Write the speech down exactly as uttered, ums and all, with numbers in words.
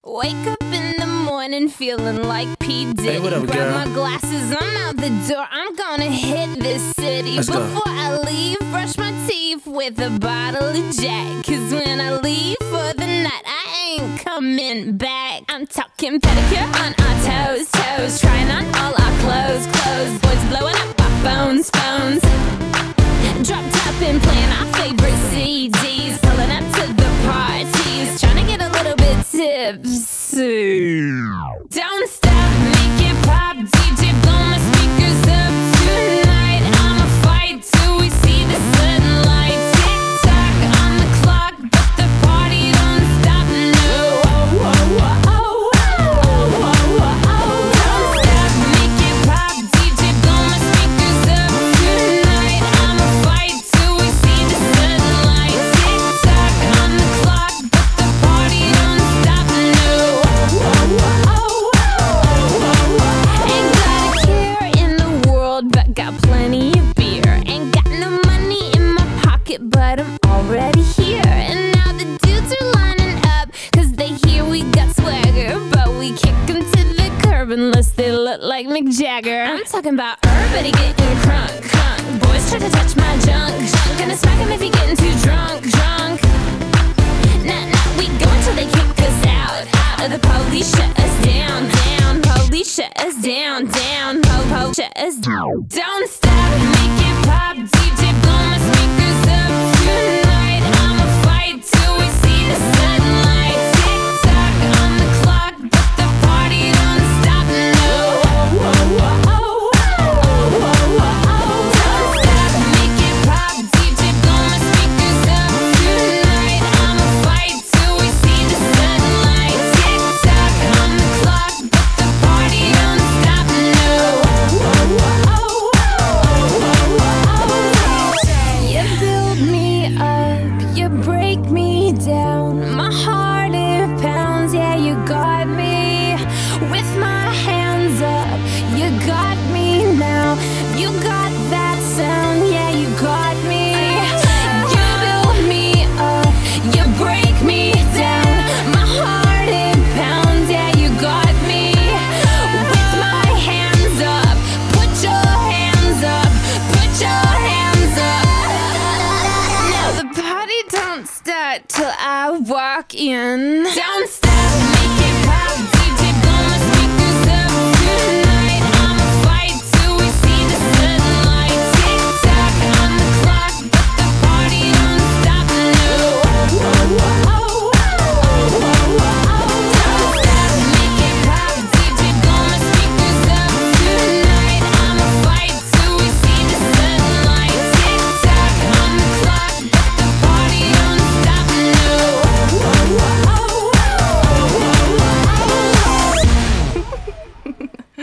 Wake up in the morning feeling like P. Diddy. Hey, what up, Grab girl? my glasses, I'm out the door. I'm gonna hit this city. Let's go. Before I leave, brush my teeth with a bottle of Jack. Cause when I leave for the night, I ain't coming back. I'm talking pedicure on our toes, toes. Trying on all our clothes, clothes. Boys blowing up our phones, phones. Drop top and playing our favorite C Ds. Pulling up to the parties. Trying to get a little bit tipsy. Don't stop, make it pop. D J, blow my speakers up tonight. I'ma fight till we see the sunlight. Tick tock on the clock, but the party don't stop. No. Oh, oh, oh, oh, oh, oh, oh, oh. Don't stop, make it pop. D J, blow my speakers up tonight. I'ma fight till we see the sunlight. Tick tock on the clock, but the party don't stop. No. Oh, oh, oh, oh, oh, oh. Ain't got a care in the world, but got plenty of beer. Ain't got no money in my pocket, but I'm already here. And now the dudes are lining up, cause they hear we got swagger. But we kick 'em to the curb unless they look like Mick Jagger. I'm talking about everybody getting crunk, crunk. Boys try to touch my junk, junk. Gonna smack 'em if he getting too drunk, drunk. Nah, nah, we go until they kick us out, out. Or the police shut us down, down. Police shut us down, down. Po, po, shut us down. Don't stop, make it pop. D J, blow my speakers up tonight. I'ma fight till we see the sunlight. Tick tock on the clock, but the party don't stop. No. Oh, oh, oh, oh, oh, oh, oh, oh. Don't stop, make it pop. D J, blow my speakers up tonight. I'ma fight till we see the sunlight. Tick tock on the clock, but the party don't stop. No. Oh, oh, oh, oh, oh, oh, oh. You build me up, you break me down. My heart it pounds, yeah, you got me with my hands up. You got me.